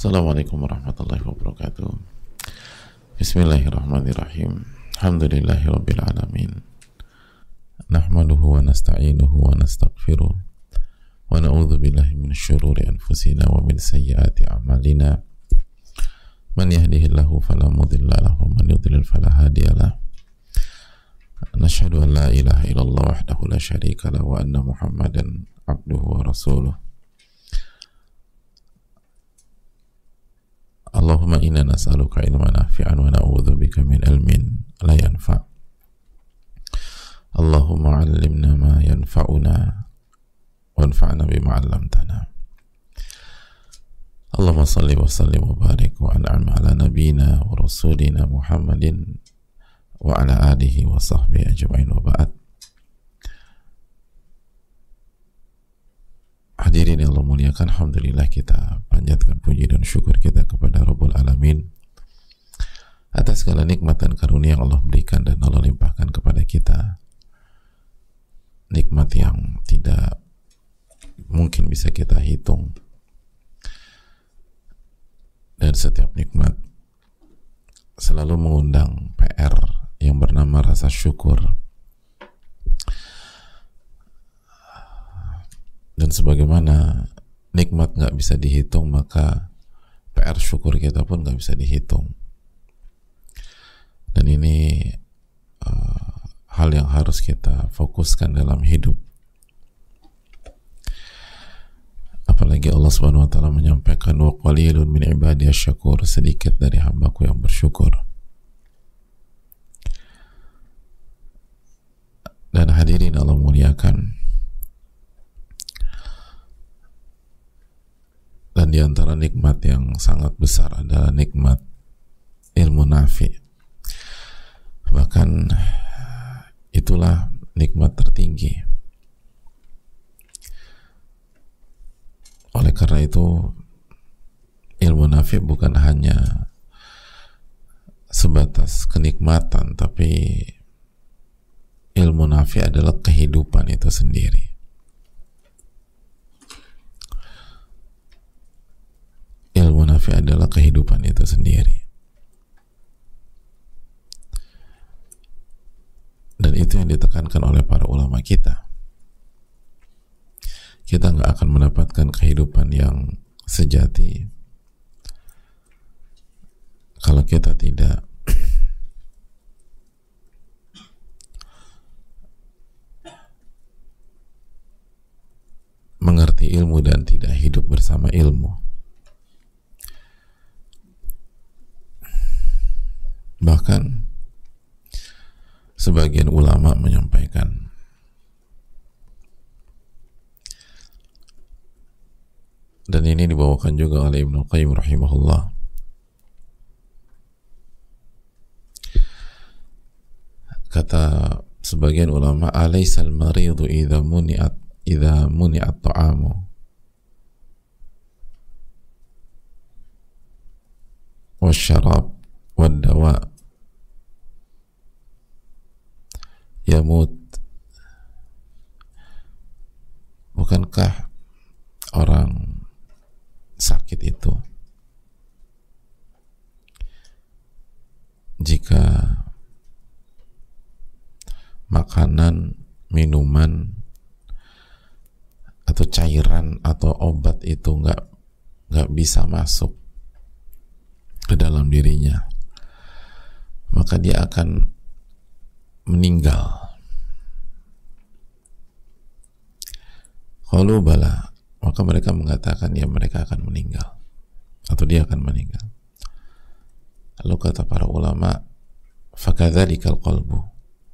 Assalamualaikum warahmatullahi wabarakatuh. Bismillahirrahmanirrahim. Alhamdulillahirabbil alamin. Nahmaduhu wa nasta'inuhu wa nastaghfiruh. Wa na'udzu billahi minasy syururi anfusina wa min sayyiati a'malina. Man yahdihillahu fala mudilla lahu wa man yudlil fala hadiyalah. Nashhadu an la ilaha illallah wahdahu la syarika lahu wa anna Muhammadan abduhu wa rasuluh. Allahumma inna nas'aluka ilman nafi'an wa na'udzu bika min ilmin la yanfa'. Allahumma 'allimna ma yanfa'una wanfa'na bima 'allamtana. Allahumma shalli wa sallim wa barik wa an'im ala nabiyyina wa rasulina Muhammadin wa ala alihi wa sahbihi ajma'in wa ba'd. Hadirin yang Allah muliakan, alhamdulillah kita panjatkan puji dan syukur kita kepada Rabbul Alamin atas segala nikmat dan karunia yang Allah berikan dan Allah limpahkan kepada kita, nikmat yang tidak mungkin bisa kita hitung, dan setiap nikmat selalu mengundang PR yang bernama rasa syukur. Dan sebagaimana nikmat gak bisa dihitung, maka PR syukur kita pun gak bisa dihitung. Dan ini hal yang harus kita fokuskan dalam hidup. Apalagi Allah Subhanahu wa taala menyampaikan wa qalilun min ibadiyasy syakur, sedikit dari hambaku yang bersyukur. Dan hadirin Allah muliakan, dan di antara nikmat yang sangat besar adalah nikmat ilmu nafi. Bahkan itulah nikmat tertinggi. Oleh karena itu, ilmu nafi bukan hanya sebatas kenikmatan, tapi ilmu nafi adalah kehidupan itu sendiri. Ilmu nafi adalah kehidupan itu sendiri. Dan itu yang ditekankan oleh para ulama kita. Kita nggak akan mendapatkan kehidupan yang sejati kalau kita tidak mengerti ilmu dan tidak hidup bersama ilmu. Bahkan sebagian ulama menyampaikan dan ini dibawakan juga oleh Ibnu Qayyim rahimahullah, kata sebagian ulama, alaysal maridu idza muni'at ta'amu wasyarab wad-dawa yamut. Bukankah orang sakit itu jika makanan, minuman atau cairan atau obat itu nggak bisa masuk ke dalam dirinya, maka dia akan meninggal? Qalu bala, maka mereka mengatakan ya, mereka akan meninggal atau dia akan meninggal. Lalu kata para ulama, fakadzalikal qalbu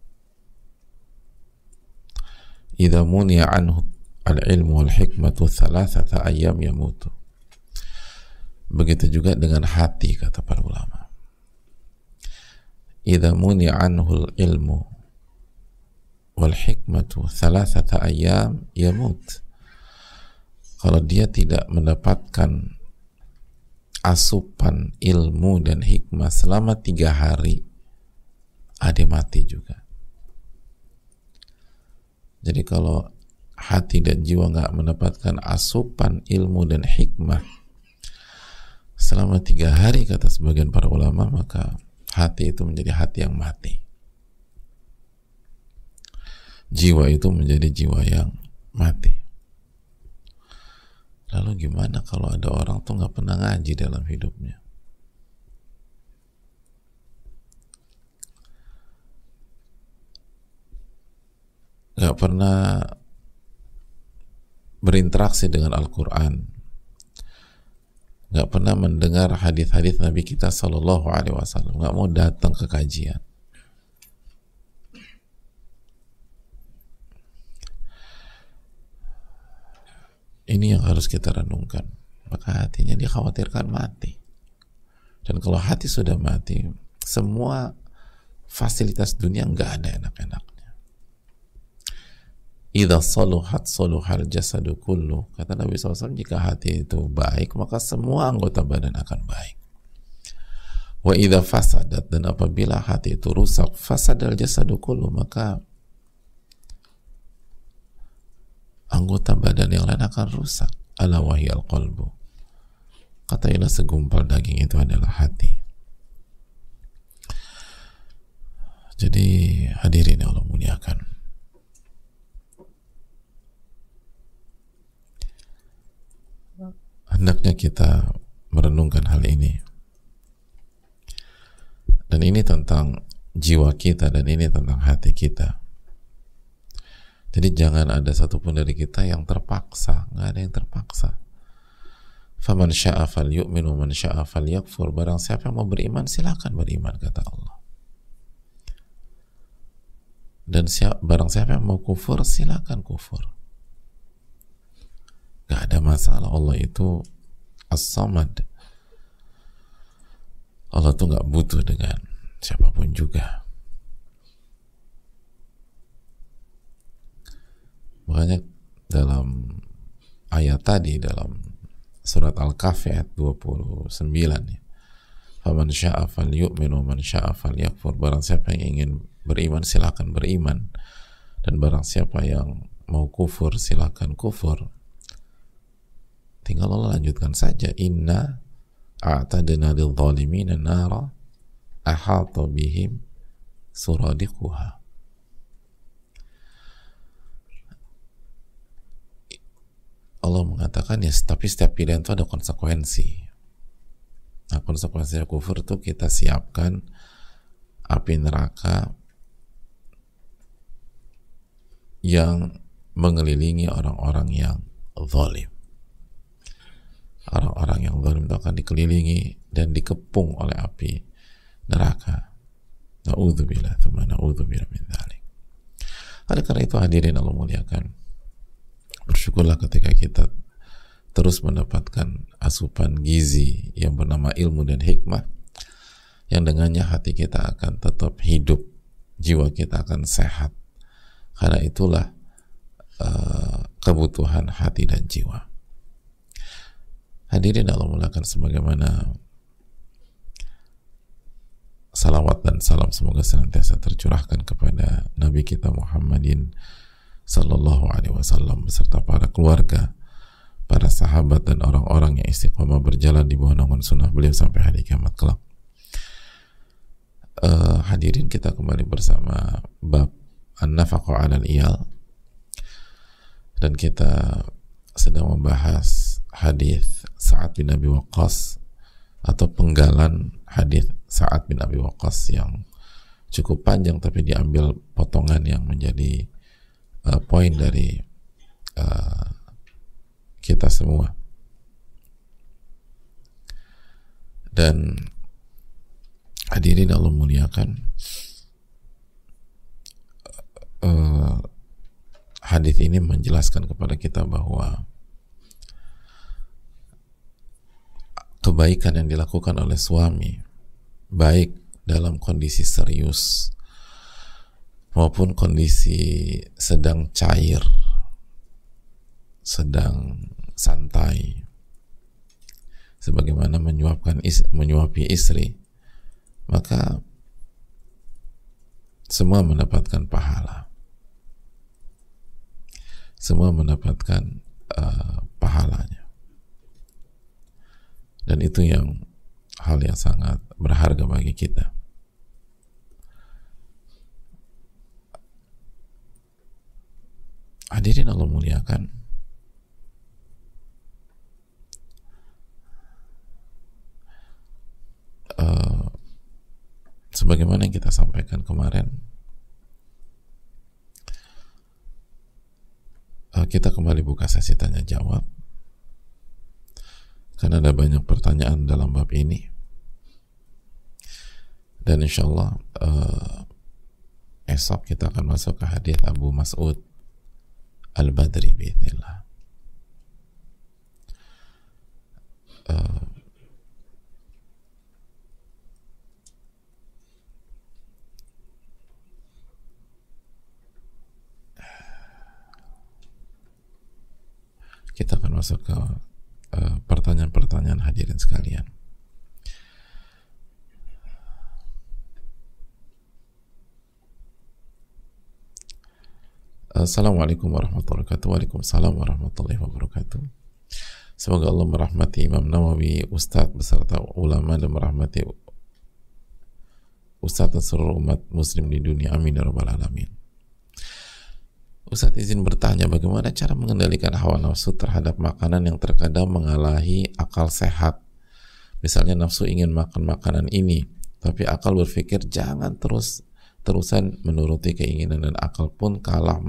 idza muni'a anhu al-ilmu wal hikmatu thalathata ayyam yamutu. Begitu juga dengan hati, kata para ulama, idza muni'a anhu al-ilmu wal hikmatu thalathata ayyam yamut. Kalau dia tidak mendapatkan asupan ilmu dan hikmah selama 3 hari, dia mati juga. Jadi kalau hati dan jiwa nggak mendapatkan asupan ilmu dan hikmah Selama 3 hari kata sebagian para ulama, maka hati itu menjadi hati yang mati. Jiwa itu menjadi jiwa yang mati. Lalu gimana kalau ada orang tuh nggak pernah ngaji dalam hidupnya? Nggak pernah berinteraksi dengan Al-Quran, nggak pernah mendengar hadis-hadis Nabi kita Sallallahu Alaihi Wasallam, nggak mau datang ke kajian. Ini yang harus kita renungkan. Maka hatinya dikhawatirkan mati. Dan kalau hati sudah mati, semua fasilitas dunia nggak ada enak-enaknya. Idza saluhat saluhal jasadu kullu. Kata Nabi SAW, jika hati itu baik, maka semua anggota badan akan baik. Wa idza fasadat, dan apabila hati itu rusak, fasadal jasadu kullu, maka anggota badan yang lain akan rusak. Ala wahiyal qalbu. Katailah segumpal daging itu adalah hati. Jadi hadirin yang Allah muliakan, hendaknya kita merenungkan hal ini. Dan ini tentang jiwa kita, dan ini tentang hati kita. Jadi jangan ada satupun dari kita yang terpaksa. Nggak ada yang terpaksa. Faman sya'a falyu'min wa man sya'a falyakfur. Barang siapa yang mau beriman, silakan beriman, kata Allah. Dan barang siapa yang mau kufur, silakan kufur. Gak ada masalah. Allah itu As-Samad. Allah tuh gak butuh dengan siapapun juga. Makanya dalam ayat tadi, dalam surat Al-Kahfi ayat 29 ya, faman sya'a falyu'min wa man sya'a falyakfur. Barang siapa yang ingin beriman, silakan beriman, dan barang siapa yang mau kufur, silakan kufur. Tinggal Allah lanjutkan saja, inna a'tadna lidh-dhalimina nara ahata bihim suradiquha. Allah mengatakan ya, tapi setiap pilihan itu ada konsekuensi. Nah, konsekuensinya kufur itu kita siapkan api neraka yang mengelilingi orang-orang yang zalim. Orang-orang yang zalim itu akan dikelilingi dan dikepung oleh api neraka. Na'udzubillah, tsumma na'udzubillah min dzalik. Oleh karena itu hadirin Allah muliakan, bersyukurlah ketika kita terus mendapatkan asupan gizi yang bernama ilmu dan hikmah, yang dengannya hati kita akan tetap hidup, jiwa kita akan sehat. Karena itulah kebutuhan hati dan jiwa. Hadirin Allah muliakan, sebagaimana salawat dan salam semoga senantiasa tercurahkan kepada Nabi kita Muhammadin Sallallahu Alaihi Wasallam beserta para keluarga, para sahabat, dan orang-orang yang istiqomah berjalan di bawah naungan sunnah beliau sampai hari kiamat kelak. Hadirin, kita kembali bersama bab An-Nafaqah 'alal Iyal, dan kita sedang membahas hadis Sa'ad bin Abi Waqqas, atau penggalan hadis Sa'ad bin Abi Waqqas yang cukup panjang, tapi diambil potongan yang menjadi poin dari kita semua. Dan hadirin Allah muliakan, hadis ini menjelaskan kepada kita bahwa kebaikan yang dilakukan oleh suami, baik dalam kondisi serius maupun kondisi sedang cair, sedang santai, sebagaimana menyuapi istri, maka semua mendapatkan pahala, semua mendapatkan pahalanya. Dan itu yang hal yang sangat berharga bagi kita. Hadirin Allah muliakan, sebagaimana yang kita sampaikan kemarin, kita kembali buka sesi tanya jawab karena ada banyak pertanyaan dalam bab ini, dan insya Allah esok kita akan masuk ke hadits Abu Mas'ud Al-Badri bi'idznillah. Kita akan masuk ke pertanyaan-pertanyaan hadirin sekalian. Assalamualaikum warahmatullahi wabarakatuh. Waalaikumsalam warahmatullahi wabarakatuh. Semoga Allah merahmati Imam Nawawi, Ustadz beserta ulama, dan merahmati Ustadz dan seluruh umat muslim di dunia. Amin ya rabbal alamin. Ustadz izin bertanya, bagaimana cara mengendalikan hawa nafsu terhadap makanan yang terkadang mengalahi akal sehat? Misalnya nafsu ingin makan makanan ini, tapi akal berpikir jangan terusan menuruti keinginan, dan akal pun kalah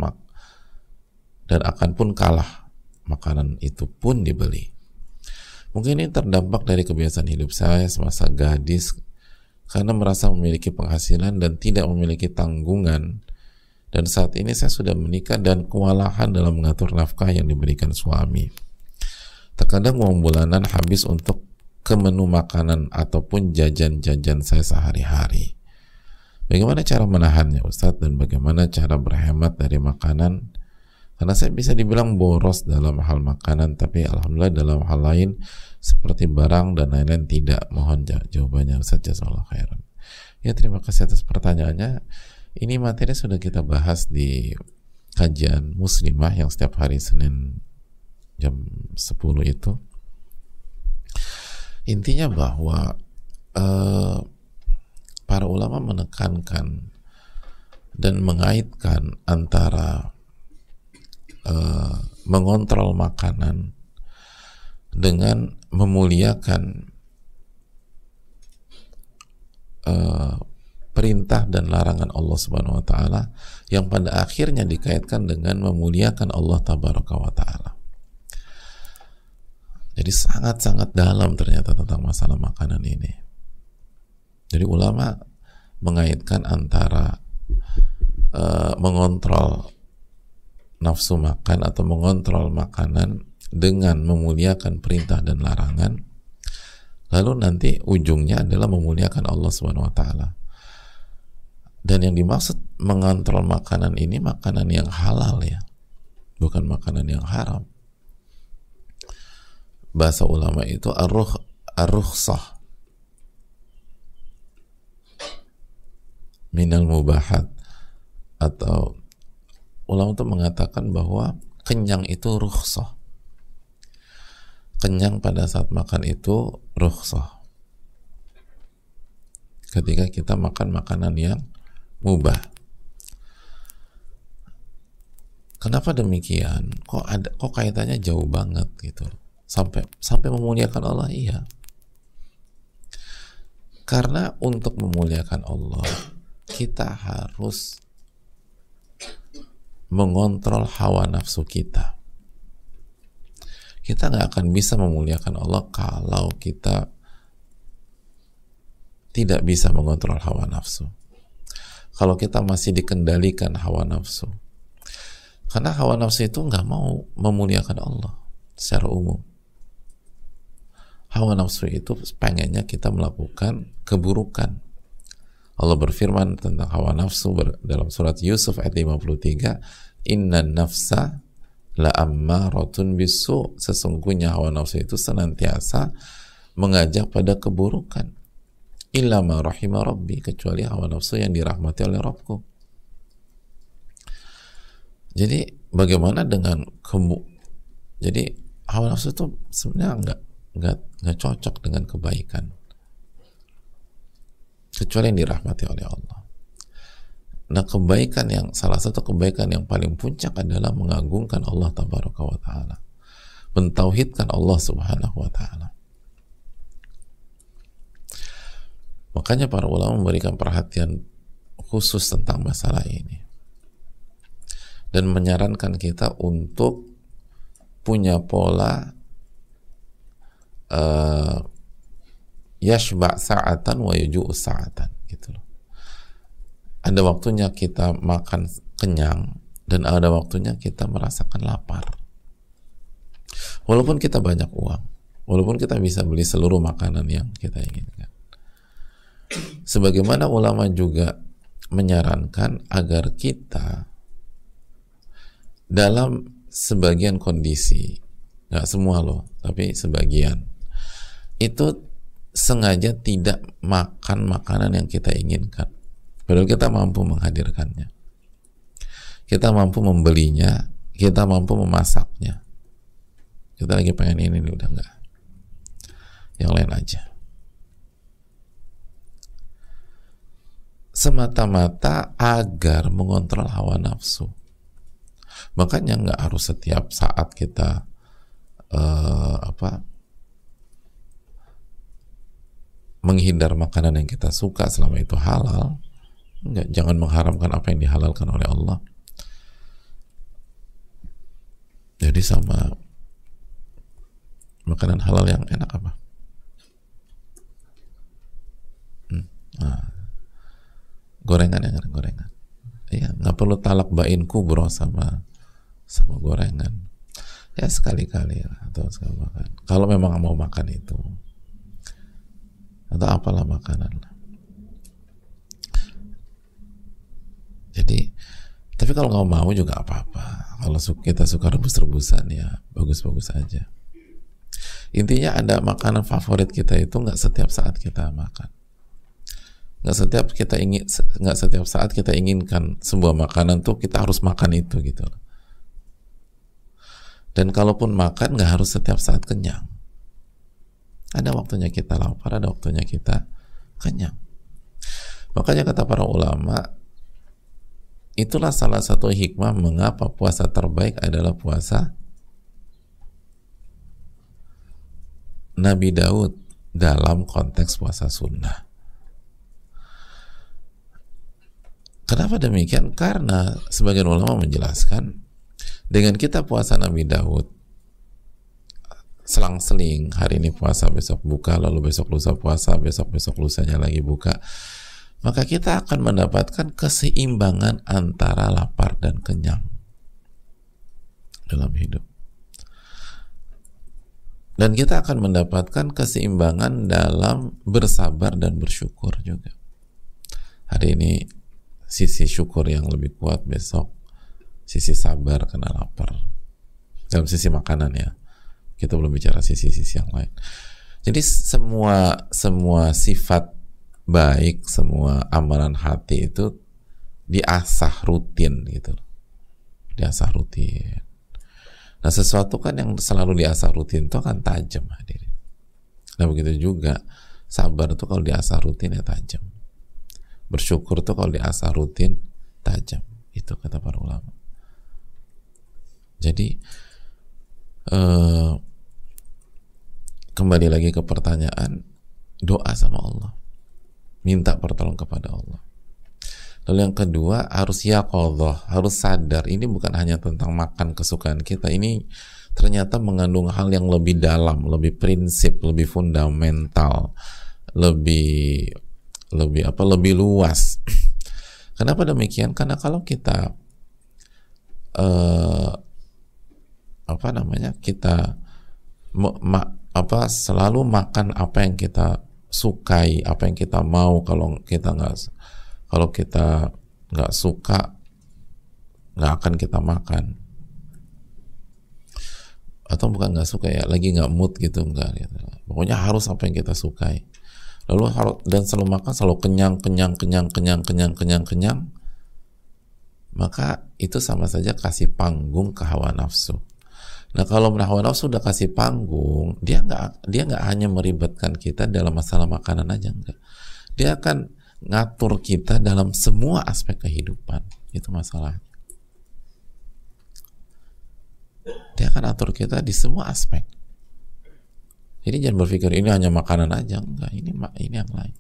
makanan itu pun dibeli. Mungkin ini terdampak dari kebiasaan hidup saya semasa gadis, karena merasa memiliki penghasilan dan tidak memiliki tanggungan, dan saat ini saya sudah menikah dan kewalahan dalam mengatur nafkah yang diberikan suami. Terkadang uang bulanan habis untuk ke menu makanan ataupun jajan-jajan saya sehari-hari. Bagaimana cara menahannya Ustadz, dan bagaimana cara berhemat dari makanan? Karena saya bisa dibilang boros dalam hal makanan, tapi alhamdulillah dalam hal lain seperti barang dan lain-lain tidak. Mohon jawabannya Ustadz, jazakallahu khairan. Ya, terima kasih atas pertanyaannya. Ini materi sudah kita bahas di kajian muslimah yang setiap hari Senin jam 10 itu. Intinya bahwa para ulama menekankan dan mengaitkan antara mengontrol makanan dengan memuliakan perintah dan larangan Allah Subhanahu wa taala, yang pada akhirnya dikaitkan dengan memuliakan Allah Tabaraka wa taala. Jadi sangat-sangat dalam ternyata tentang masalah makanan ini. Jadi ulama mengaitkan antara mengontrol nafsu makan atau mengontrol makanan dengan memuliakan perintah dan larangan, lalu nanti ujungnya adalah memuliakan Allah Subhanahu wa taala. Dan yang dimaksud mengontrol makanan ini makanan yang halal ya, bukan makanan yang haram. Bahasa ulama itu ar-rukhsah minal mubahat, atau ulama itu mengatakan bahwa kenyang itu rukhsah. Kenyang pada saat makan itu rukhsah. Ketika kita makan makanan yang mubah. Kenapa demikian? Kok kaitannya jauh banget gitu. Sampai memuliakan Allah? Iya. Karena untuk memuliakan Allah kita harus mengontrol hawa nafsu kita. Kita nggak akan bisa memuliakan Allah kalau kita tidak bisa mengontrol hawa nafsu. Kalau kita masih dikendalikan hawa nafsu, karena hawa nafsu itu nggak mau memuliakan Allah secara umum. Hawa nafsu itu pengennya kita melakukan keburukan. Allah berfirman tentang hawa nafsu dalam surat Yusuf ayat 53, inna nafsa la ammaratun bisu, sesungguhnya hawa nafsu itu senantiasa mengajak pada keburukan, illa ma rahima rabbi, kecuali hawa nafsu yang dirahmati oleh Rabbku. Jadi bagaimana dengan jadi hawa nafsu itu sebenarnya nggak cocok dengan kebaikan kecuali yang dirahmati oleh Allah. Nah, salah satu kebaikan yang paling puncak adalah mengagungkan Allah tabaraka wa ta'ala, mentauhidkan Allah subhanahu wa ta'ala. Makanya para ulama memberikan perhatian khusus tentang masalah ini dan menyarankan kita untuk punya pola yashba' sa'atan wa yuju'u sa'atan gitu loh. Ada waktunya kita makan kenyang dan ada waktunya kita merasakan lapar. Walaupun kita banyak uang, walaupun kita bisa beli seluruh makanan yang kita inginkan. Sebagaimana ulama juga menyarankan agar kita dalam sebagian kondisi, nggak semua loh, tapi sebagian, itu sengaja tidak makan makanan yang kita inginkan. Padahal kita mampu menghadirkannya, kita mampu membelinya, kita mampu memasaknya. Kita lagi pengen ini nih, udah enggak, yang lain aja. Semata-mata agar mengontrol hawa nafsu. Makanya nggak harus setiap saat kita menghindar makanan yang kita suka selama itu halal. Enggak, jangan mengharamkan apa yang dihalalkan oleh Allah. Jadi sama makanan halal yang enak apa? Gorengan yang enak, gorengan. Iya, nggak perlu talak bain kubro sama gorengan. Ya sekali-kali lah, atau sekali makan. Kalau memang mau makan itu, atau apalah makanan lah. Jadi, tapi kalau nggak mau juga apa-apa. Kalau kita suka rebus-rebusan ya bagus-bagus aja. Intinya ada makanan favorit kita itu nggak setiap saat kita makan. Nggak setiap saat kita inginkan sebuah makanan tuh kita harus makan itu gitu. Dan kalaupun makan nggak harus setiap saat kenyang. Ada waktunya kita lapar, ada waktunya kita kenyang. Makanya kata para ulama, itulah salah satu hikmah mengapa puasa terbaik adalah puasa Nabi Daud dalam konteks puasa sunnah. Kenapa demikian? Karena sebagian ulama menjelaskan dengan kita puasa Nabi Daud selang-seling, hari ini puasa, besok buka, lalu besok lusa puasa, besok lusanya lagi buka, maka kita akan mendapatkan keseimbangan antara lapar dan kenyang dalam hidup. Dan kita akan mendapatkan keseimbangan dalam bersabar dan bersyukur juga. Hari ini sisi syukur yang lebih kuat, besok sisi sabar karena lapar. Dalam sisi makanan ya. Kita belum bicara sisi-sisi yang lain. Jadi semua sifat baik, semua amalan hati itu diasah rutin gitu. Diasah rutin. Nah, sesuatu kan yang selalu diasah rutin itu akan tajam hadirin. Nah, begitu juga sabar itu kalau diasah rutin ya tajam. Bersyukur itu kalau diasah rutin tajam. Itu kata para ulama. Jadi kembali lagi ke pertanyaan, doa sama Allah, minta pertolongan kepada Allah. Lalu yang kedua, harus yaqadhah, harus sadar. Ini bukan hanya tentang makan kesukaan kita, ini ternyata mengandung hal yang lebih dalam, lebih prinsip, lebih fundamental, lebih luas. Kenapa demikian? Karena kalau kita selalu makan apa yang kita sukai, apa yang kita mau. Kalau kita nggak suka, nggak akan kita makan. Atau bukan nggak suka ya, lagi nggak mood gitu, enggak gitu. Pokoknya harus apa yang kita sukai. Lalu dan selalu makan, selalu kenyang, maka itu sama saja kasih panggung ke hawa nafsu. Nah kalau hawa nafsu sudah kasih panggung, dia nggak hanya meribetkan kita dalam masalah makanan aja, enggak. Dia akan ngatur kita dalam semua aspek kehidupan. Itu masalahnya. Dia akan atur kita di semua aspek. Jadi jangan berpikir ini hanya makanan aja, enggak. Ini yang lain.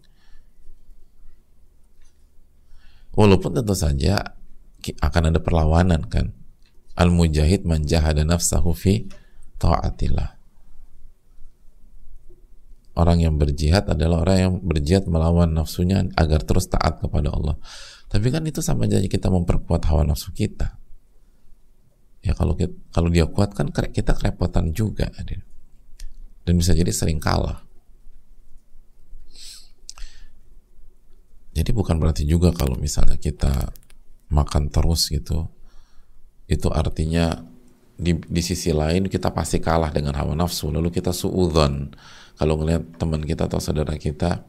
Walaupun tentu saja akan ada perlawanan kan. Al-mujahid man jahada nafsahu fi ta'atillah. Orang yang berjihad adalah orang yang berjihad melawan nafsunya agar terus taat kepada Allah. Tapi kan itu sama aja kita memperkuat hawa nafsu kita. Ya kalau dia kuat kan kita kerepotan juga. Dan bisa jadi sering kalah. Jadi bukan berarti juga kalau misalnya kita makan terus gitu, itu artinya di sisi lain kita pasti kalah dengan hawa nafsu, lalu kita suudzon kalau ngelihat teman kita atau saudara kita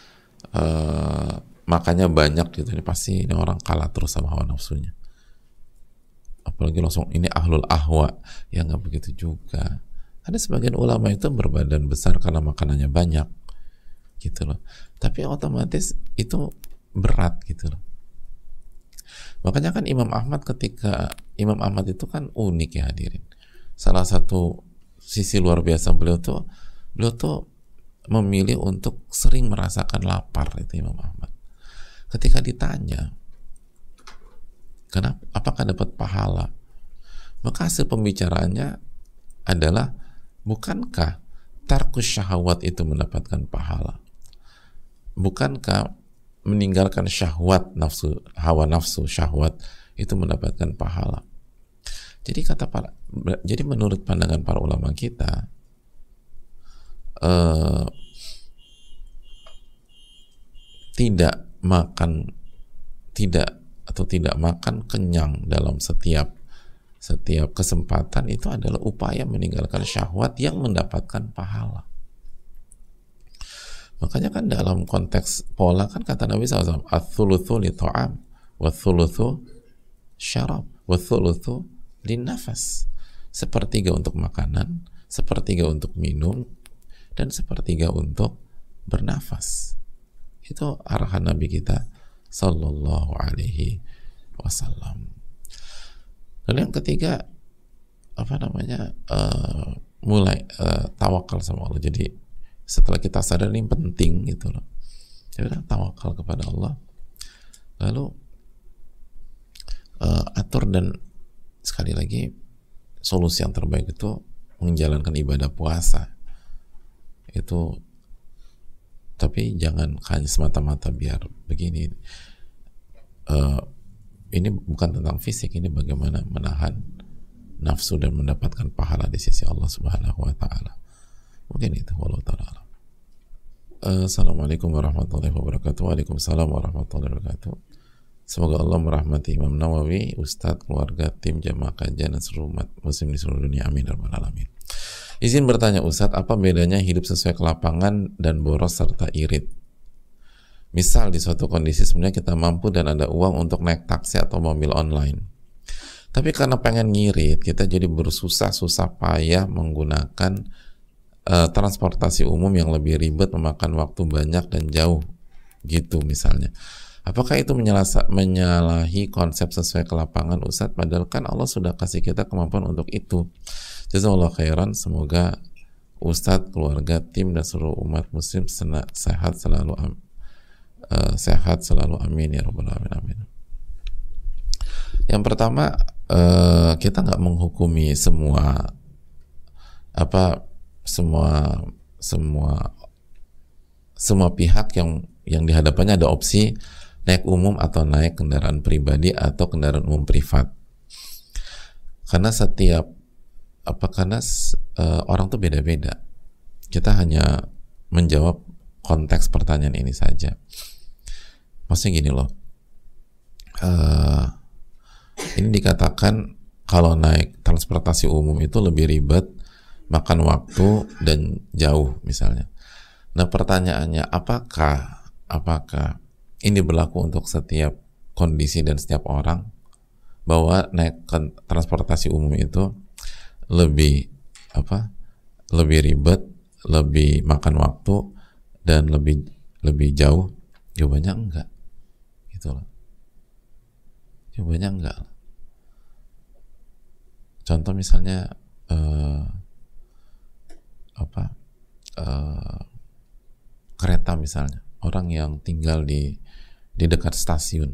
makannya banyak gitu, ini pasti ini orang kalah terus sama hawa nafsunya, apalagi langsung ini ahlul ahwa. Ya nggak begitu juga. Ada sebagian ulama itu berbadan besar karena makanannya banyak gitu loh, tapi otomatis itu berat gitu loh. Makanya kan Imam Ahmad itu kan unik ya hadirin. Salah satu sisi luar biasa beliau tuh memilih untuk sering merasakan lapar, itu Imam Ahmad. Ketika ditanya, kenapa, apakah dapat pahala? Maka hasil pembicaraannya adalah, bukankah tarkus syahwat itu mendapatkan pahala? Bukankah meninggalkan syahwat hawa nafsu syahwat itu mendapatkan pahala? Jadi menurut pandangan para ulama kita, tidak makan kenyang dalam setiap kesempatan itu adalah upaya meninggalkan syahwat yang mendapatkan pahala. Makanya kan dalam konteks pola kan kata Nabi SAW, ats-tsulutsu li ta'am wa ats-tsulutsu syarab wa ats-tsulutsu linnafas. Sepertiga untuk makanan, sepertiga untuk minum, dan sepertiga untuk bernafas. Itu arahan Nabi kita sallallahu alaihi wasallam. Dan yang ketiga mulai tawakal sama Allah. Jadi setelah kita sadar ini penting gitu loh, jadi tawakal kepada Allah, lalu atur. Dan sekali lagi solusi yang terbaik itu menjalankan ibadah puasa itu, tapi jangan hanya semata-mata biar begini. Ini bukan tentang fisik, ini bagaimana menahan nafsu dan mendapatkan pahala di sisi Allah Subhanahu wa taala. Mungkin itu, wallahu ta'ala. Assalamualaikum warahmatullahi wabarakatuh. Waalaikumsalam warahmatullahi wabarakatuh. Semoga Allah merahmati Imam Nawawi, Ustadz, keluarga, tim jamaah kajian dan seluruh umat muslim di seluruh dunia. Amin ya rabbal alamin. Izin bertanya Ustadz, apa bedanya hidup sesuai kelapangan dan boros serta irit? Misal di suatu kondisi sebenarnya kita mampu dan ada uang untuk naik taksi atau mobil online, tapi karena pengen ngirit kita jadi bersusah-susah payah menggunakan transportasi umum yang lebih ribet, memakan waktu banyak dan jauh gitu misalnya. Apakah itu menyalahi konsep sesuai kelapangan Ustadz? Padahal kan Allah sudah kasih kita kemampuan untuk itu. Jazakallahu khairan. Semoga Ustadz, keluarga, tim dan seluruh umat muslim sehat selalu, amin ya rabbal alamin, amin. Yang pertama, kita nggak menghukumi semua pihak yang di hadapannya ada opsi naik umum atau naik kendaraan pribadi atau kendaraan umum privat. Karena orang tuh beda-beda. Kita hanya menjawab konteks pertanyaan ini saja. Maksudnya gini loh, ini dikatakan kalau naik transportasi umum itu lebih ribet, makan waktu dan jauh misalnya. Nah pertanyaannya, apakah ini berlaku untuk setiap kondisi dan setiap orang, bahwa naik transportasi umum itu lebih apa, lebih ribet, lebih makan waktu, dan lebih jauh? Jawabannya enggak, gitu loh. Jawabannya enggak. Contoh misalnya kereta misalnya, orang yang tinggal di dekat stasiun,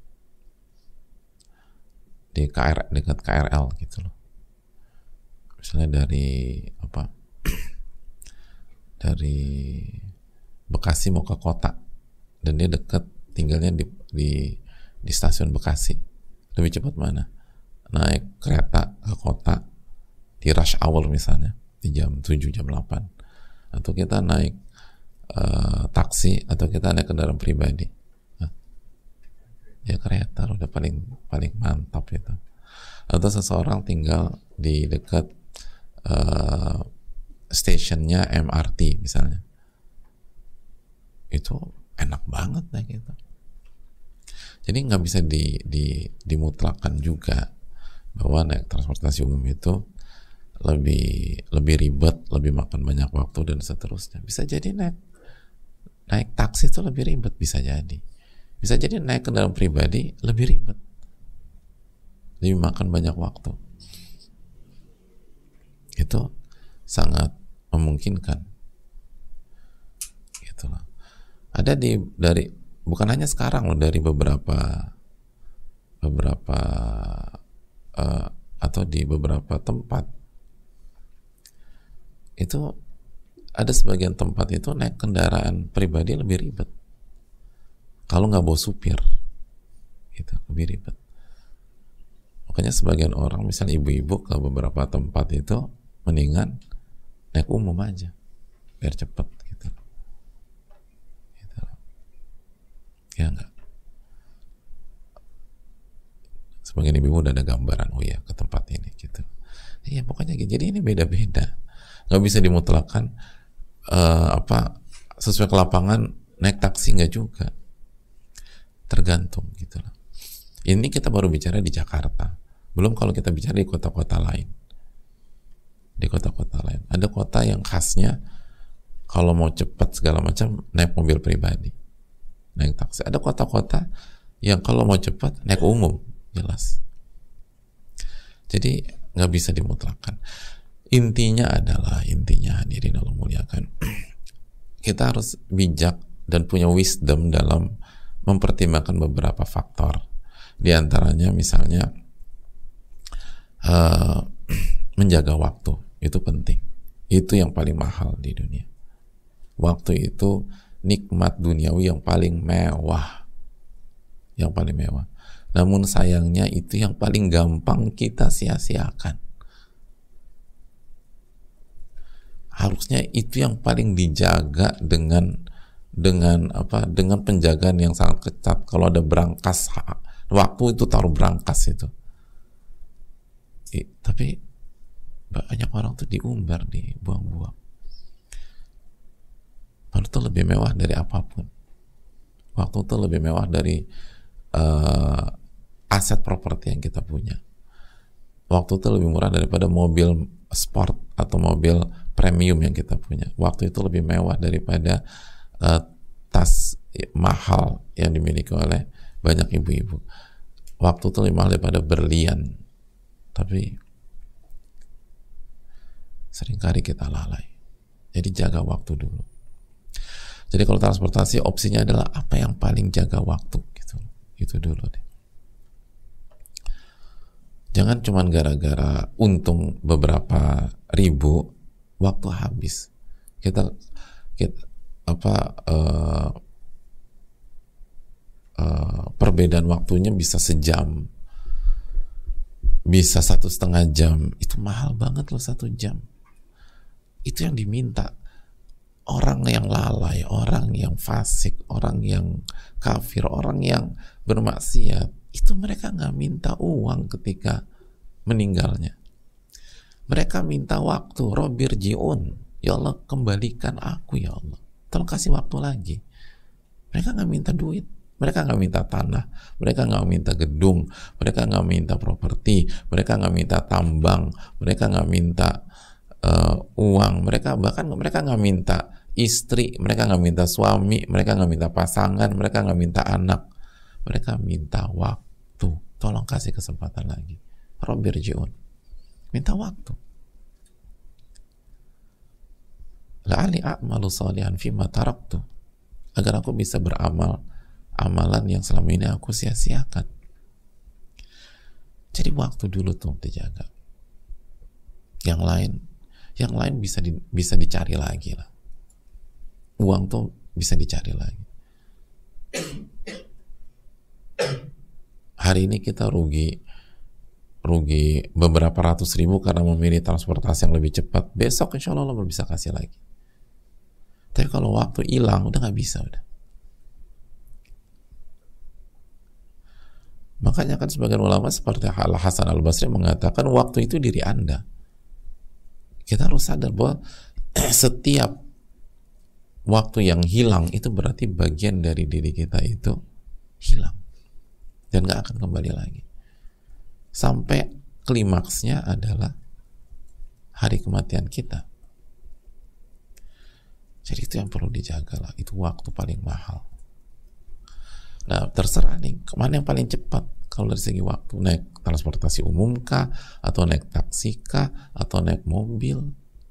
di dekat KRL gitu loh. Misalnya dari dari Bekasi mau ke kota, dan dia dekat, tinggalnya di stasiun Bekasi. Lebih cepat mana? Naik kereta ke kota di rush hour misalnya, di jam 7, jam 8, atau kita naik taksi, atau kita naik kendaraan pribadi? Ya kereta udah paling mantap itu. Atau seseorang tinggal di dekat stasiunnya MRT misalnya, itu enak banget gitu. Jadi nggak bisa dimutlakan juga bahwa naik transportasi umum itu lebih ribet, lebih makan banyak waktu, dan seterusnya. Bisa jadi naik taksi itu lebih ribet, bisa jadi. Bisa jadi naik kendaraan pribadi lebih ribet, lebih makan banyak waktu. Itu sangat memungkinkan. Gitu loh. Ada bukan hanya sekarang loh, dari beberapa atau di beberapa tempat itu, ada sebagian tempat itu naik kendaraan pribadi lebih ribet kalau nggak bawa supir, gitu, lebih ribet. Makanya sebagian orang, misalnya ibu-ibu, ke beberapa tempat itu mendingan naik umum aja biar cepet gitu. Ya enggak, sebagian ibu udah ada gambaran, oh ya ke tempat ini gitu. Iya pokoknya gitu. Jadi ini beda-beda, nggak bisa dimutlakan sesuai ke lapangan naik taksi, nggak juga, tergantung gitu loh. Ini kita baru bicara di Jakarta, belum kalau kita bicara di kota-kota lain. Di kota-kota lain ada kota yang khasnya kalau mau cepat segala macam naik mobil pribadi, naik taksi. Ada kota-kota yang kalau mau cepat naik umum, jelas. Jadi nggak bisa dimutlakan. Intinya hadirin Allah muliakan, kita harus bijak dan punya wisdom dalam mempertimbangkan beberapa faktor. Di antaranya misalnya menjaga waktu, itu penting. Itu yang paling mahal di dunia. Waktu itu nikmat duniawi yang paling mewah, namun sayangnya itu yang paling gampang kita sia-siakan. Harusnya itu yang paling dijaga dengan penjagaan yang sangat ketat. Kalau ada berangkas waktu itu, taruh berangkas itu. Tapi banyak orang tuh diumbar, dibuang-buang. Waktu itu lebih mewah dari apapun. Waktu itu lebih mewah dari aset properti yang kita punya. Waktu itu lebih murah daripada mobil sport atau mobil premium yang kita punya. Waktu itu lebih mewah daripada tas mahal yang dimiliki oleh banyak ibu-ibu. Waktu itu lebih mahal daripada berlian. Tapi seringkali kita lalai. Jadi jaga waktu dulu. Jadi kalau transportasi, opsinya adalah apa yang paling jaga waktu gitu. Itu dulu deh. Jangan cuma gara-gara untung beberapa ribu waktu habis. Perbedaan waktunya bisa sejam, bisa 1,5 jam. Itu mahal banget loh, 1 jam. Itu yang diminta orang yang lalai, orang yang fasik, orang yang kafir, orang yang bermaksiat. Itu mereka nggak minta uang ketika meninggalnya. Mereka minta waktu. Robbirji'un, ya Allah kembalikan aku ya Allah, tolong kasih waktu lagi. Mereka nggak minta duit. Mereka nggak minta tanah, mereka nggak minta gedung, mereka nggak minta properti, mereka nggak minta tambang, mereka nggak minta uang, mereka nggak minta istri, mereka nggak minta suami, mereka nggak minta pasangan, mereka nggak minta anak, mereka minta waktu. Tolong kasih kesempatan lagi. Robbirjiun, minta waktu. La'ali a'malu salihan fima taraktu, agar aku bisa beramal amalan yang selama ini aku sia-siakan. Jadi waktu dulu tuh dijaga. Yang lain bisa dicari lagi lah. Uang tuh bisa dicari lagi. Hari ini kita rugi beberapa ratus ribu karena memilih transportasi yang lebih cepat. Besok insya Allah bisa kasih lagi. Tapi kalau waktu hilang udah nggak bisa udah. Makanya kan sebagian ulama seperti Al-Hasan Al-Basri mengatakan waktu itu diri Anda. Kita harus sadar bahwa setiap waktu yang hilang itu berarti bagian dari diri kita itu hilang dan gak akan kembali lagi. Sampai klimaksnya adalah hari kematian kita. Jadi itu yang perlu dijaga lah. Itu waktu paling mahal. Nah, terserah nih, kemana yang paling cepat kalau dari segi waktu, naik transportasi umum kah, atau naik taksi kah, atau naik mobil,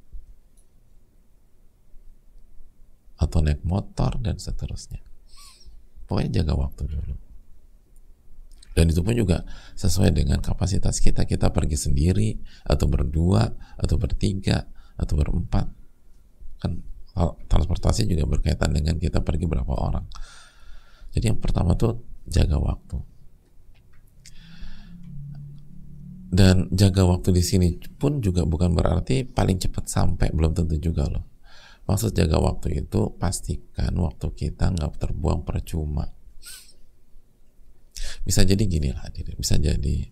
atau naik motor, dan seterusnya. Pokoknya jaga waktu dulu. Dan itu pun juga sesuai dengan kapasitas kita. Kita pergi sendiri, atau berdua, atau bertiga, atau berempat. Kan transportasi juga berkaitan dengan kita pergi berapa orang. Jadi yang pertama tuh jaga waktu. Dan jaga waktu di sini pun juga bukan berarti paling cepat sampai, belum tentu juga loh. Maksud jaga waktu itu pastikan waktu kita nggak terbuang percuma. Bisa jadi gini lah, bisa jadi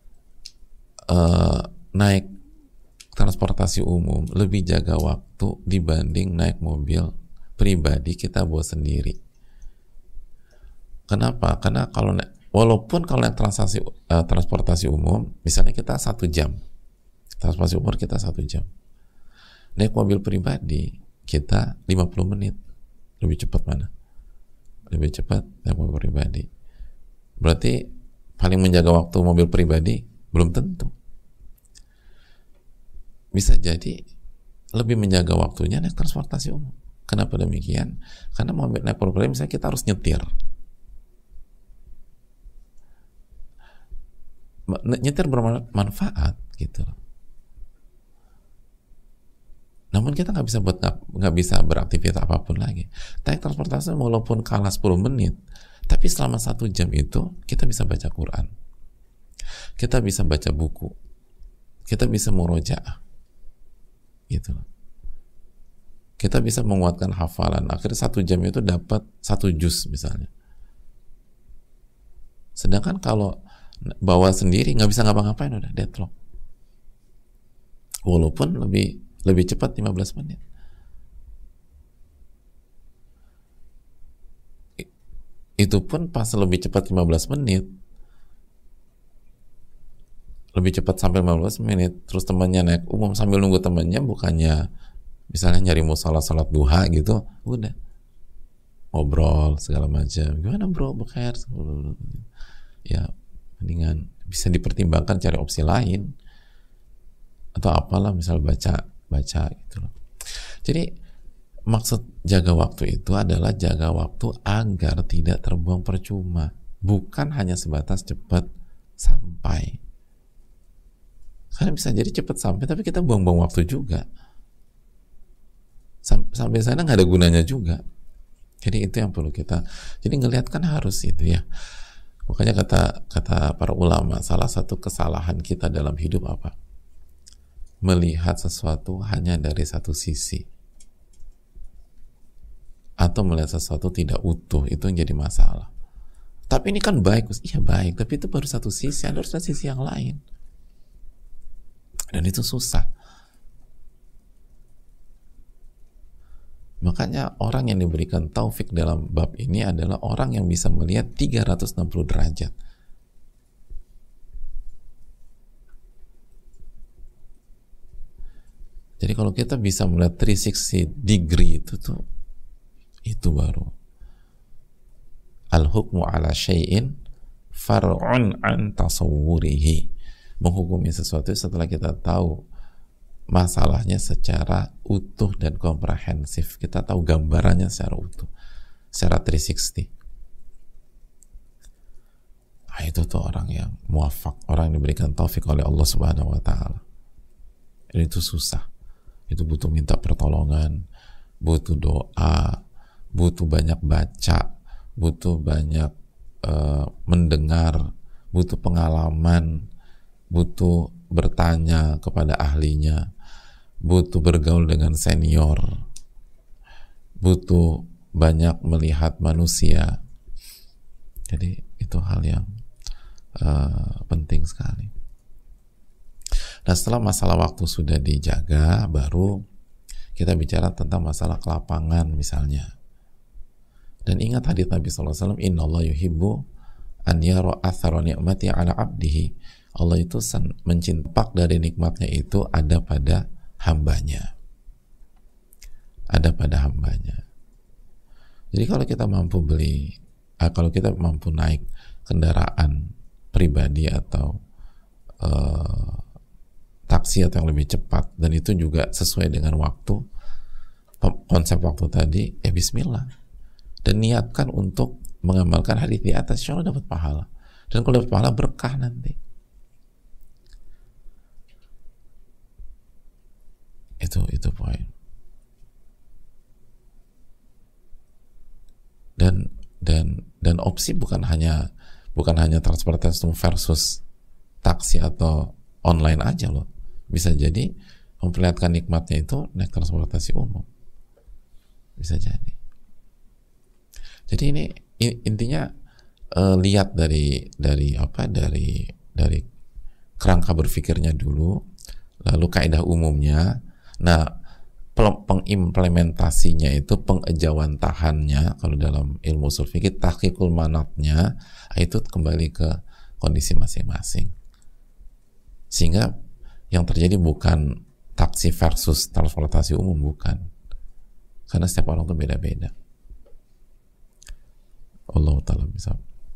naik transportasi umum lebih jaga waktu dibanding naik mobil pribadi kita bawa sendiri. Kenapa? Karena walaupun kalau naik transportasi umum, misalnya kita 1 jam, transportasi umum kita 1 jam, naik mobil pribadi kita 50 menit, lebih cepat mana? Lebih cepat naik mobil pribadi. Berarti paling menjaga waktu mobil pribadi belum tentu. Bisa jadi lebih menjaga waktunya naik transportasi umum. Kenapa demikian? Karena mobil naik mobil pribadi misalnya kita harus nyetir. Nyetir bermanfaat gitu. Namun kita nggak bisa beraktivitas apapun lagi. Naik transportasi walaupun kalah 10 menit, tapi selama 1 jam itu kita bisa baca Quran, kita bisa baca buku, kita bisa murojaah, gitu. Kita bisa menguatkan hafalan. Akhirnya 1 jam itu dapat 1 juz misalnya. Sedangkan kalau bawa sendiri nggak bisa ngapa-ngapain, udah deadlock. Walaupun lebih cepat 15 menit. Itu pun pas lebih cepat 15 menit, lebih cepat sampai 15 menit, terus temannya naik umum sambil nunggu temannya, bukannya misalnya nyari musola salat duha gitu, udah ngobrol segala macam. Gimana bro, bekhair? Ya mendingan bisa dipertimbangkan cari opsi lain atau apalah, misal baca gitu loh. Jadi maksud jaga waktu itu adalah jaga waktu agar tidak terbuang percuma, bukan hanya sebatas cepat sampai. Karena bisa jadi cepat sampai tapi kita buang-buang waktu juga, sampai sana nggak ada gunanya juga. Jadi itu yang perlu kita, jadi ngelihat kan harus itu ya. Makanya kata para ulama, salah satu kesalahan kita dalam hidup apa? Melihat sesuatu hanya dari satu sisi, atau melihat sesuatu tidak utuh, itu yang jadi masalah. Tapi ini kan baik, iya baik, tapi itu baru satu sisi, ada harus ada sisi yang lain, dan itu susah. Makanya orang yang diberikan taufik dalam bab ini adalah orang yang bisa melihat 360 derajat. Jadi kalau kita bisa melihat 360 degree itu baru al-hukmu ala syai'in far'un an tasawwurihi. Menghukumi sesuatu setelah kita tahu masalahnya secara utuh dan komprehensif. Kita tahu gambarannya secara utuh, secara 360. Nah, itu tuh orang yang muwafaq, orang yang diberikan taufik oleh Allah Subhanahu wa taala. Ini tuh susah. Itu butuh minta pertolongan, butuh doa, butuh banyak baca, butuh banyak mendengar, butuh pengalaman, butuh bertanya kepada ahlinya, butuh bergaul dengan senior, butuh banyak melihat manusia. Jadi itu hal yang penting sekali. Nah, setelah masalah waktu sudah dijaga, baru kita bicara tentang masalah kelapangan misalnya. Dan ingat hadits Nabi SAW, Inna Allah yuhibbu an yara athara ni'mati ala abdihi. Allah itu mencintak dari nikmatnya itu ada pada hambanya. Ada pada hambanya. Jadi kalau kita mampu kalau kita mampu naik kendaraan pribadi atau taksi atau yang lebih cepat, dan itu juga sesuai dengan waktu, konsep waktu tadi, bismillah, dan niatkan untuk mengamalkan hadis di atas, insya Allah dapat pahala. Dan kalau dapat pahala, berkah nanti. Itu poin. Dan opsi bukan hanya transportasi versus taksi atau online aja loh. Bisa jadi memperlihatkan nikmatnya itu naik transportasi umum. Bisa jadi. Jadi ini intinya lihat dari kerangka berpikirnya dulu, lalu kaidah umumnya. Nah, pengimplementasinya itu, pengejawantahannya kalau dalam ilmu ushul fikih, tahqiqul manatnya, itu kembali ke kondisi masing-masing. Sehingga yang terjadi bukan taksi versus transportasi umum, bukan, karena setiap orang itu beda-beda. Allah Ta'ala bisa.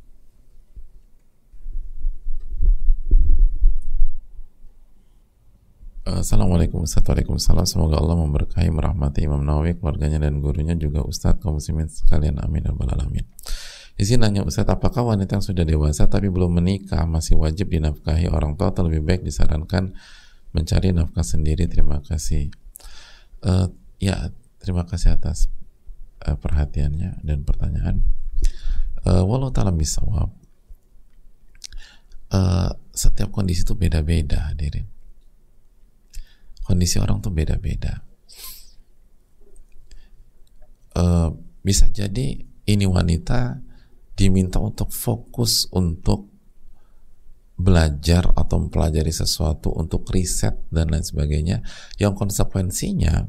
Assalamualaikum Ustaz. Waalaikumsalam. Semoga Allah memberkahi, merahmati Imam Nawawi, keluarganya dan gurunya, juga Ustaz, kaum muslimin sekalian, amin ya rabbal alamin. Izin nanya Ustaz, apakah wanita yang sudah dewasa tapi belum menikah masih wajib dinafkahi orang tua atau lebih baik disarankan mencari nafkah sendiri? Terima kasih. Ya, terima kasih atas perhatiannya dan pertanyaan. Wallahu ta'ala bisawab. Setiap kondisi itu beda-beda, hadirin. Kondisi orang tuh beda-beda. Bisa jadi ini wanita diminta untuk fokus untuk belajar atau mempelajari sesuatu, untuk riset dan lain sebagainya, yang konsekuensinya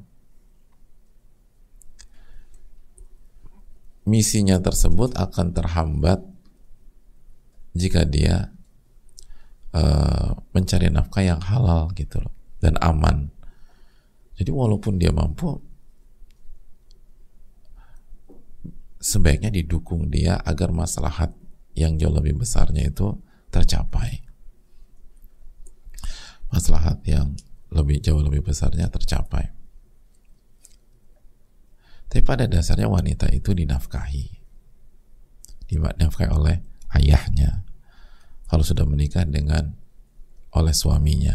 misinya tersebut akan terhambat jika dia mencari nafkah yang halal gitu loh, dan aman. Jadi walaupun dia mampu, sebaiknya didukung dia agar maslahat yang jauh lebih besarnya itu tercapai. Maslahat yang jauh lebih besarnya tercapai. Tapi pada dasarnya wanita itu dinafkahi oleh ayahnya kalau sudah menikah, dengan oleh suaminya,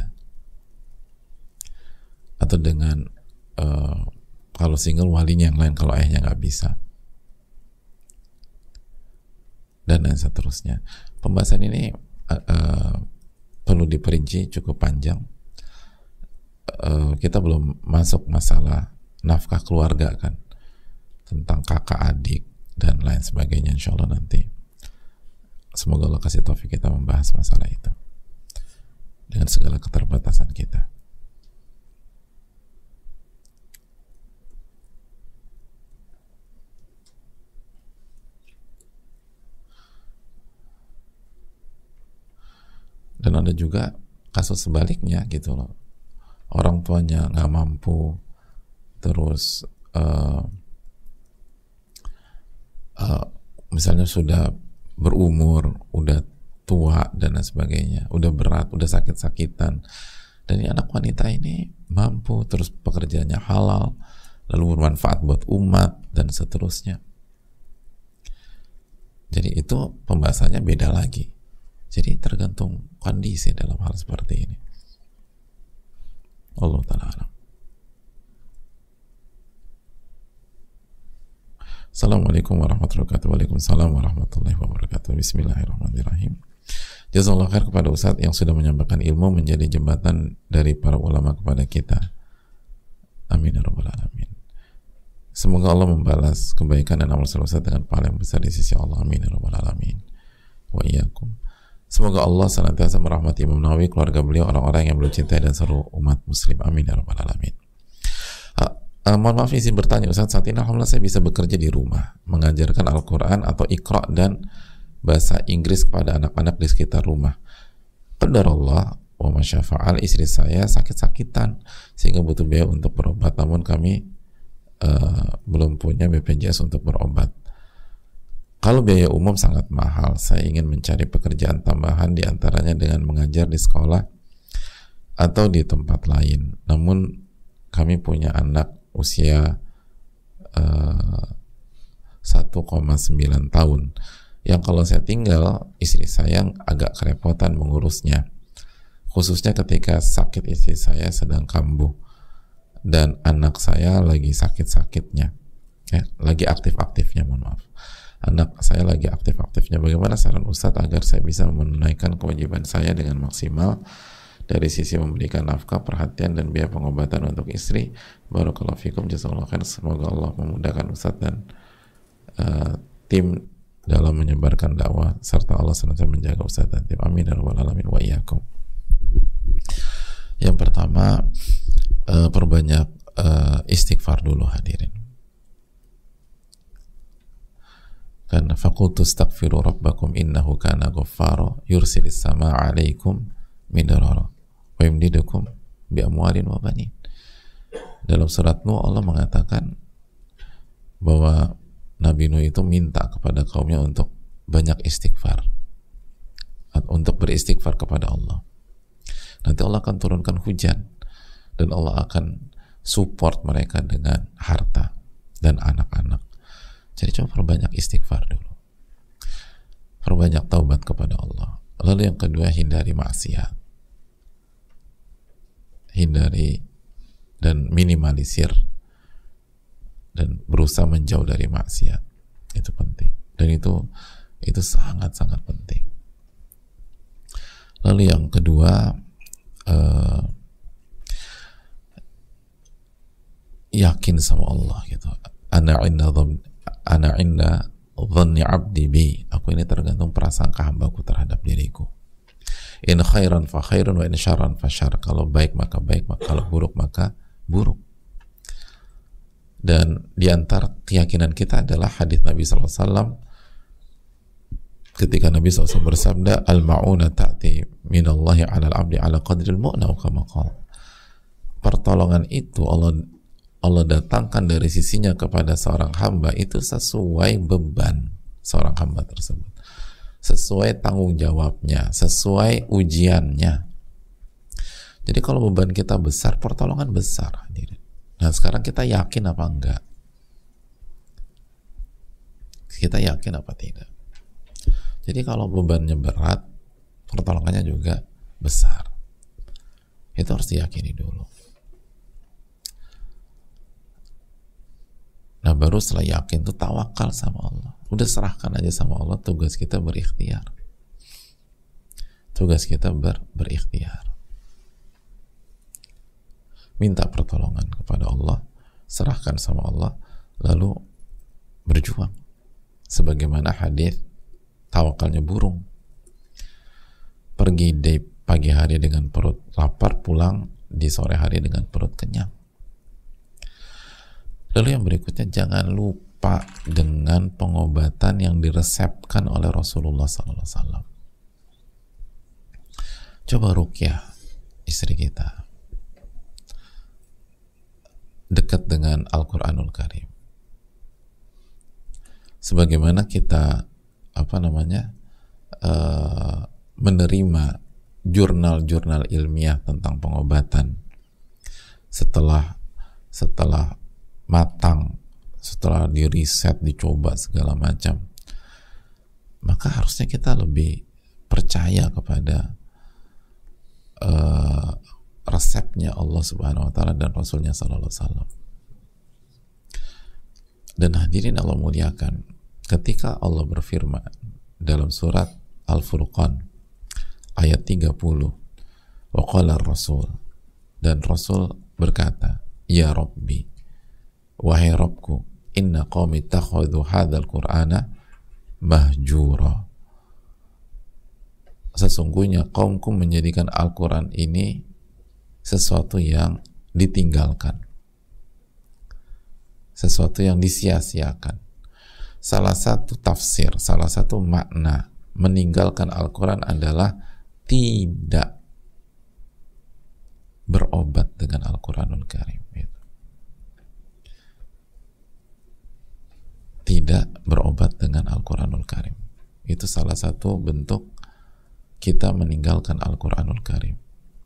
atau dengan kalau single walinya yang lain kalau ayahnya nggak bisa, dan lain seterusnya. Pembahasan ini perlu diperinci cukup panjang. Kita belum masuk masalah nafkah keluarga kan, tentang kakak adik dan lain sebagainya. Insya Allah nanti semoga Allah kasih taufik kita membahas masalah itu dengan segala keterbatasan kita. Dan ada juga kasus sebaliknya gitu loh, orang tuanya nggak mampu, terus misalnya sudah berumur, udah tua dan lain sebagainya, udah berat, udah sakit-sakitan, dan ini anak wanita ini mampu, terus pekerjaannya halal, lalu bermanfaat buat umat dan seterusnya. Jadi itu pembahasannya beda lagi. Jadi tergantung kondisi dalam hal seperti ini. Allah ta'ala alam. Assalamualaikum warahmatullahi wabarakatuh. Waalaikumsalam warahmatullahi wabarakatuh. Bismillahirrahmanirrahim. Jazakallahu khair kepada Ustadz yang sudah menyampaikan ilmu menjadi jembatan dari para ulama kepada kita. Amin ya rabbal alamin. Semoga Allah membalas kebaikan dan amal saleh Ustadz dengan pahala yang besar di sisi Allah. Amin ya rabbal alamin. Wa iyyakum. Semoga Allah senantiasa merahmati Imam Nawawi, keluarga beliau, orang-orang yang beliau cintai dan seluruh umat muslim. Amin ya rabbal alamin. Mohon maaf izin bertanya Ustaz, saat ini alhamdulillah saya bisa bekerja di rumah, mengajarkan Al-Quran atau Iqra dan bahasa Inggris kepada anak-anak di sekitar rumah. Qadarullah wa masyafa'al, istri saya sakit-sakitan sehingga butuh biaya untuk berobat, namun kami belum punya BPJS untuk berobat. Kalau biaya umum sangat mahal, saya ingin mencari pekerjaan tambahan, diantaranya dengan mengajar di sekolah atau di tempat lain. Namun kami punya anak usia 1,9 tahun yang kalau saya tinggal, istri saya agak kerepotan mengurusnya, khususnya ketika sakit. Istri saya sedang kambuh dan anak saya lagi sakit-sakitnya, lagi aktif-aktifnya, mohon maaf, anak saya lagi aktif-aktifnya. Bagaimana saran Ustadz agar saya bisa menunaikan kewajiban saya dengan maksimal dari sisi memberikan nafkah, perhatian, dan biaya pengobatan untuk istri? Barakallahu fikum, jazakallahu khair. Semoga Allah memudahkan Ustadz dan tim dalam menyebarkan dakwah, serta Allah senantiasa menjaga Ustadz dan tim. Amin ya rabbal alamin wa iyyakum. Yang pertama, perbanyak istighfar dulu hadirin. Karena faqultu astaghfiru rabbakum innahu kana ghaffara yursilis samaa 'alaikum midrara wa yumdidukum bi amwalin wa banin. Dalam surat Nuh Allah mengatakan bahwa Nabi Nuh itu minta kepada kaumnya untuk banyak istighfar, untuk beristighfar kepada Allah. Nanti Allah akan turunkan hujan dan Allah akan support mereka dengan harta dan anak-anak. Jadi coba perbanyak istighfar dulu, perbanyak taubat kepada Allah. Lalu yang kedua, hindari maksiat, hindari dan minimalisir dan berusaha menjauh dari maksiat. Itu penting, dan itu sangat-sangat penting. Lalu yang kedua, yakin sama Allah gitu. Ana inda dhanni abdi bi, aku ini tergantung prasangka hambaku terhadap diriku. In khairan fa khairun wa in syarran fa syarr. Kalau baik maka baik, kalau buruk maka buruk. Dan diantara keyakinan kita adalah hadis Nabi SAW ketika Nabi SAW bersabda, al-ma'una ta'ti minallahi 'alal 'abdi 'ala qadril mu'na kama qala. Pertolongan itu Allah datangkan dari sisinya kepada seorang hamba itu sesuai beban seorang hamba tersebut, sesuai tanggung jawabnya, sesuai ujiannya. Jadi kalau beban kita besar, pertolongan besar. Nah sekarang kita yakin apa enggak? Kita yakin apa tidak? Jadi kalau bebannya berat, pertolongannya juga besar. Itu harus diyakini dulu. Nah baru setelah yakin tuh tawakal sama Allah. Udah serahkan aja sama Allah. Tugas kita berikhtiar. Tugas kita berikhtiar. Minta pertolongan kepada Allah, serahkan sama Allah, lalu berjuang. Sebagaimana hadis tawakalnya burung. Pergi di pagi hari dengan perut lapar, pulang di sore hari dengan perut kenyang. Lalu yang berikutnya, jangan lupa dengan pengobatan yang diresepkan oleh Rasulullah SAW. Coba ruqyah istri kita dekat dengan Al-Quranul Karim. Sebagaimana kita menerima jurnal-jurnal ilmiah tentang pengobatan setelah matang, setelah diriset, dicoba segala macam, maka harusnya kita lebih percaya kepada resepnya Allah Subhanahu wa Ta'ala dan Rasulnya Sallallahu Alaihi Wasallam. Dan hadirin Allah muliakan, ketika Allah berfirman dalam surat Al-Furqan ayat 30, wa qala ar-rasul, dan Rasul berkata, ya Rabbi, wahai Rabbku, inna qaumi takhadhu hadzal qur'ana mahjura, sesungguhnya kaumku menjadikan Al-Quran ini sesuatu yang ditinggalkan, sesuatu yang disia-siakan. Salah satu tafsir, salah satu makna meninggalkan Al-Quran adalah tidak berobat dengan Al-Quranul Karim. Tidak berobat dengan Al-Quranul Karim. Itu salah satu bentuk kita meninggalkan Al-Quranul Karim.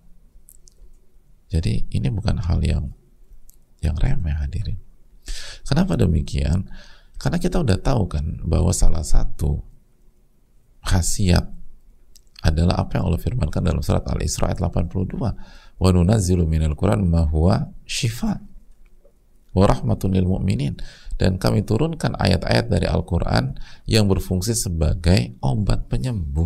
Jadi ini bukan hal yang remeh, hadirin. Kenapa demikian? Karena kita udah tahu kan bahwa salah satu khasiat adalah apa yang Allah firmankan dalam surat Al-Isra ayat 82, wa nunazzilu minal Qur'an ma huwa shifa wa rahmatun lil mu'minin, dan kami turunkan ayat-ayat dari Al-Quran yang berfungsi sebagai obat penyembuh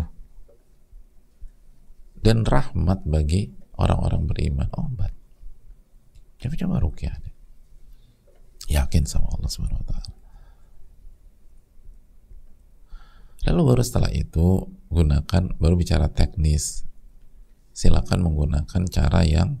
dan rahmat bagi orang-orang beriman. Obat. Coba ruqyah, yakin sama Allah Subhanahu wa Ta'ala. Lalu baru setelah itu baru bicara teknis. Silakan menggunakan cara yang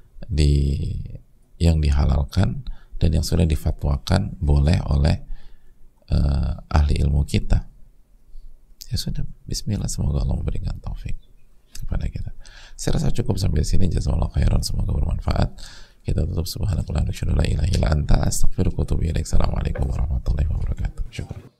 dihalalkan dan yang sudah difatwakan boleh oleh ahli ilmu kita. Ya sudah, bismillah, semoga Allah memberikan taufik kepada kita. Saya rasa cukup sampai sini. Jazakallahu khairan, semoga bermanfaat. Kita tutup. Subhanakallahumma wa bihamdika, la ilaha illa anta, astaghfiruka wa atubu ilaik. Assalamualaikum warahmatullahi wabarakatuh. Syukur.